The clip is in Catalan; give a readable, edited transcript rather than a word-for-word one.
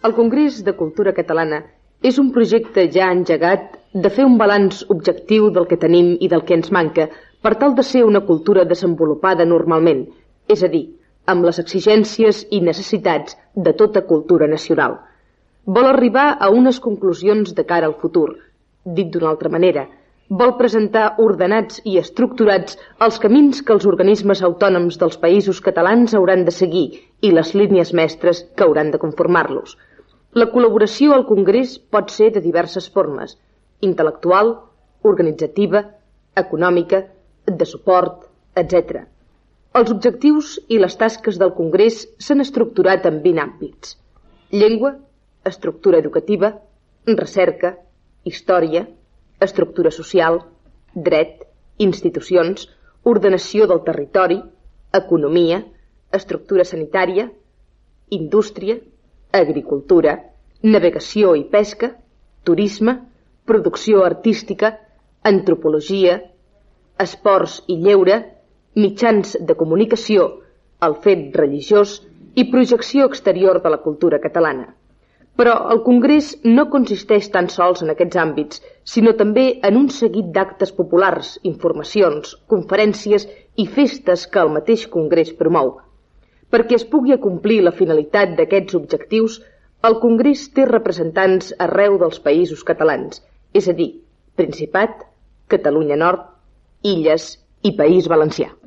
El Congrés de Cultura Catalana és un projecte ja engegat de fer un balanç objectiu del que tenim i del que ens manca per tal de ser una cultura desenvolupada normalment, és a dir, amb les exigències i necessitats de tota cultura nacional. Vol arribar a unes conclusions de cara al futur. Dit d'una altra manera, vol presentar ordenats i estructurats els camins que els organismes autònoms dels països catalans hauran de seguir i les línies mestres que hauran de conformar-los. La col·laboració al Congrés pot ser de diverses formes: intel·lectual, organitzativa, econòmica, de suport, etc. Els objectius i les tasques del Congrés s'han estructurat en 20 àmbits: llengua, estructura educativa, recerca, història, estructura social, dret, institucions, ordenació del territori, economia, estructura sanitària, indústria, agricultura, navegació i pesca, turisme, producció artística, antropologia, esports i lleure, mitjans de comunicació, el fet religiós i projecció exterior de la cultura catalana. Però el Congrés no consisteix tan sols en aquests àmbits, sinó també en un seguit d'actes populars, informacions, conferències i festes que el mateix Congrés promou. Perquè es pugui acomplir la finalitat d'aquests objectius, el Congrés té representants arreu dels països catalans, és a dir, Principat, Catalunya Nord, Illes i País Valencià.